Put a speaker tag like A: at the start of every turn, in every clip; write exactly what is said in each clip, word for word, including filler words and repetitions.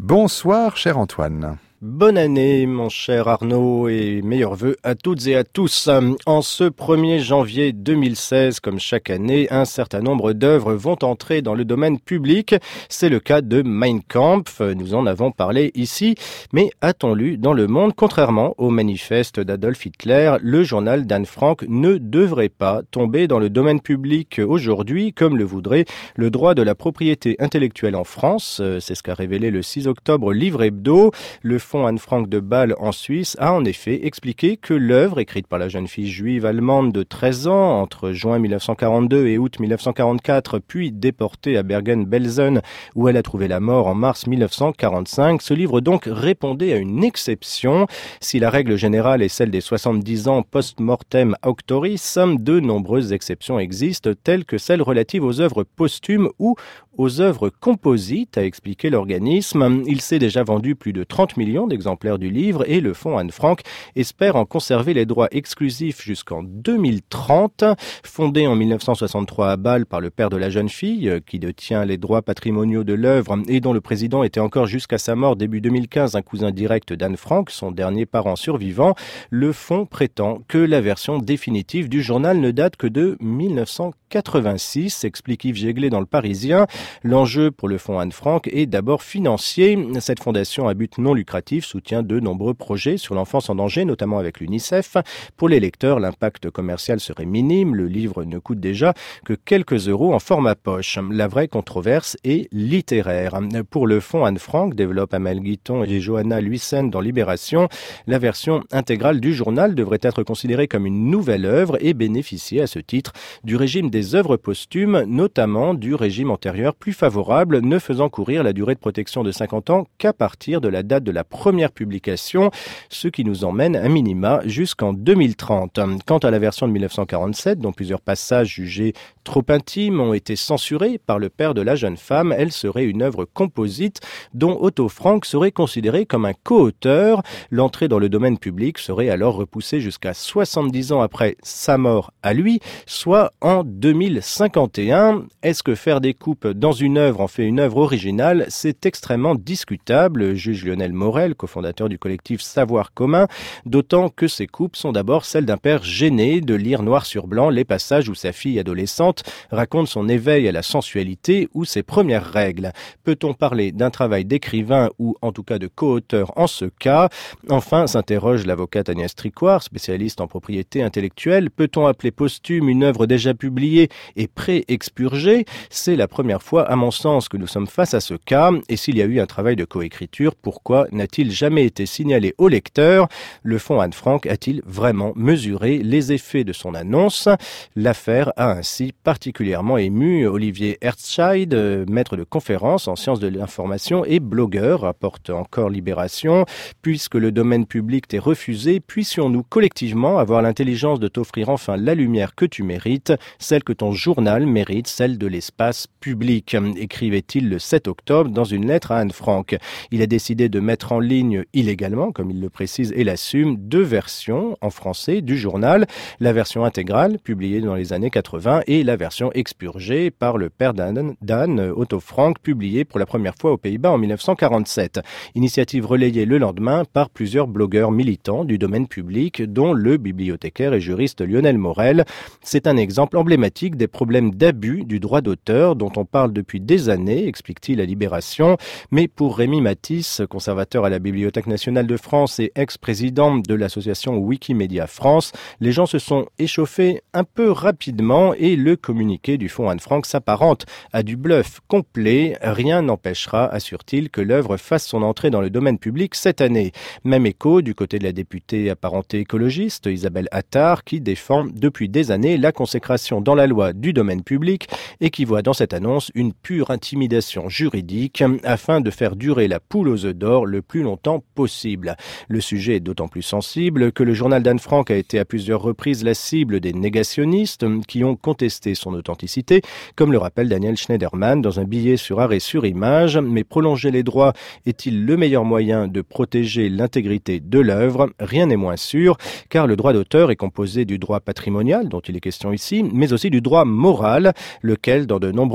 A: Bonsoir, cher Antoine.
B: Bonne année, mon cher Arnaud, et meilleurs vœux à toutes et à tous. En ce premier janvier deux mille seize, comme chaque année, un certain nombre d'œuvres vont entrer dans le domaine public. C'est le cas de Mein Kampf, nous en avons parlé ici. Mais a-t-on lu dans Le Monde, contrairement au manifeste d'Adolf Hitler, le journal d'Anne Frank ne devrait pas tomber dans le domaine public aujourd'hui, comme le voudrait le droit de la propriété intellectuelle en France. C'est ce qu'a révélé le six octobre Livre Hebdo. Le fonds Anne Frank de Bâle en Suisse a en effet expliqué que l'œuvre, écrite par la jeune fille juive allemande de treize ans entre juin mille neuf cent quarante-deux et août mille neuf cent quarante-quatre, puis déportée à Bergen-Belsen où elle a trouvé la mort en mars mille neuf cent quarante-cinq, ce livre donc répondait à une exception. Si la règle générale est celle des soixante-dix ans post-mortem auctoris, de nombreuses exceptions existent, telles que celles relatives aux œuvres posthumes ou aux œuvres composites, a expliqué l'organisme. Il s'est déjà vendu plus de trente millions d'exemplaires du livre et le fonds Anne Frank espère en conserver les droits exclusifs jusqu'en deux mille trente. Fondé en mille neuf cent soixante-trois à Bâle par le père de la jeune fille, qui détient les droits patrimoniaux de l'œuvre et dont le président était encore jusqu'à sa mort début deux mille quinze un cousin direct d'Anne Frank, son dernier parent survivant, le fonds prétend que la version définitive du journal ne date que de mille neuf cent quatre-vingt-six, explique Yves Jéglé dans Le Parisien. L'enjeu pour le fonds Anne Frank est d'abord financier. Cette fondation à but non lucratif soutient de nombreux projets sur l'enfance en danger, notamment avec l'UNICEF. Pour les lecteurs, l'impact commercial serait minime. Le livre ne coûte déjà que quelques euros en format poche. La vraie controverse est littéraire. Pour le fonds Anne Frank, développe Amel Guiton et Johanna Luyssen dans Libération, la version intégrale du journal devrait être considérée comme une nouvelle œuvre et bénéficier à ce titre du régime des œuvres posthumes, notamment du régime antérieur plus favorable, ne faisant courir la durée de protection de cinquante ans qu'à partir de la date de la première publication, ce qui nous emmène à minima jusqu'en deux mille trente. Quant à la version de mille neuf cent quarante-sept, dont plusieurs passages jugés trop intimes ont été censurés par le père de la jeune femme, elle serait une œuvre composite dont Otto Frank serait considéré comme un co-auteur. L'entrée dans le domaine public serait alors repoussée jusqu'à soixante-dix ans après sa mort à lui, soit en deux mille cinquante et un. Est-ce que faire des coupes dans une œuvre en fait une œuvre originale? C'est extrêmement discutable, juge Lionel Morel, cofondateur du collectif Savoir commun, d'autant que ces coupes sont d'abord celles d'un père gêné de lire noir sur blanc les passages où sa fille adolescente raconte son éveil à la sensualité ou ses premières règles. Peut-on parler d'un travail d'écrivain ou en tout cas de co-auteur en ce cas? Enfin, s'interroge l'avocate Agnès Tricoire, spécialiste en propriété intellectuelle. Peut-on appeler posthume une œuvre déjà publiée et pré-expurgée? C'est la première fois, à mon sens, que nous sommes face à ce cas. Et s'il y a eu un travail de coécriture, pourquoi n'a-t-il jamais été signalé au lecteur? Le fonds Anne Frank a-t-il vraiment mesuré les effets de son annonce? L'affaire a ainsi particulièrement ému Olivier Herzscheid, maître de conférences en sciences de l'information et blogueur, rapporte encore Libération. Puisque le domaine public t'est refusé, puissions-nous collectivement avoir l'intelligence de t'offrir enfin la lumière que tu mérites, celle que ton journal mérite, celle de l'espace public, écrivait-il le sept octobre dans une lettre à Anne Frank. Il a décidé de mettre en ligne illégalement, comme il le précise et l'assume, deux versions en français du journal, la version intégrale publiée dans les années quatre-vingts et la version expurgée par le père d'Anne, d'Anne Otto Frank, publiée pour la première fois aux Pays-Bas en mille neuf cent quarante-sept. Initiative relayée le lendemain par plusieurs blogueurs militants du domaine public, dont le bibliothécaire et juriste Lionel Morel. C'est un exemple emblématique des problèmes d'abus du droit d'auteur dont on parle depuis des années, explique-t-il à Libération. Mais pour Rémi Matisse, conservateur à la Bibliothèque nationale de France et ex-président de l'association Wikimedia France, les gens se sont échauffés un peu rapidement et le communiqué du fonds Anne Frank s'apparente à du bluff complet. Rien n'empêchera, assure-t-il, que l'œuvre fasse son entrée dans le domaine public cette année. Même écho du côté de la députée apparentée écologiste Isabelle Attard, qui défend depuis des années la consécration dans la loi du domaine public et qui voit dans cette annonce une pure intimidation juridique afin de faire durer la poule aux œufs d'or le plus longtemps possible. Le sujet est d'autant plus sensible que le journal d'Anne Frank a été à plusieurs reprises la cible des négationnistes qui ont contesté son authenticité, comme le rappelle Daniel Schneiderman dans un billet sur Arrêt sur Image. Mais prolonger les droits est-il le meilleur moyen de protéger l'intégrité de l'œuvre? Rien n'est moins sûr, car le droit d'auteur est composé du droit patrimonial, dont il est question ici, mais aussi du droit moral, lequel, dans de nombreux pays,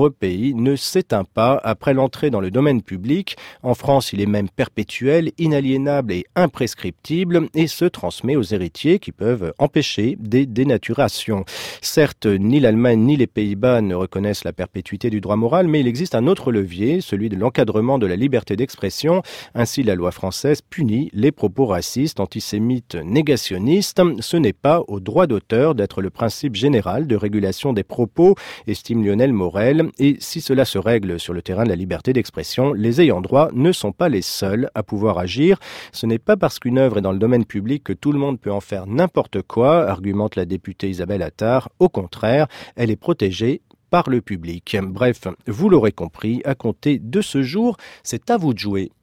B: lui, ne s'éteint pas après l'entrée dans le domaine public. En France, il est même perpétuel, inaliénable et imprescriptible et se transmet aux héritiers qui peuvent empêcher des dénaturations. Certes, ni l'Allemagne ni les Pays-Bas ne reconnaissent la perpétuité du droit moral, mais il existe un autre levier, celui de l'encadrement de la liberté d'expression. Ainsi, la loi française punit les propos racistes, antisémites, négationnistes. Ce n'est pas au droit d'auteur d'être le principe général de régulation des propos, estime Lionel Morel. Et si cela se règle sur le terrain de la liberté d'expression, les ayants droit ne sont pas les seuls à pouvoir agir. Ce n'est pas parce qu'une œuvre est dans le domaine public que tout le monde peut en faire n'importe quoi, argumente la députée Isabelle Attard. Au contraire, elle est protégée par le public. Bref, vous l'aurez compris, à compter de ce jour, c'est à vous de jouer.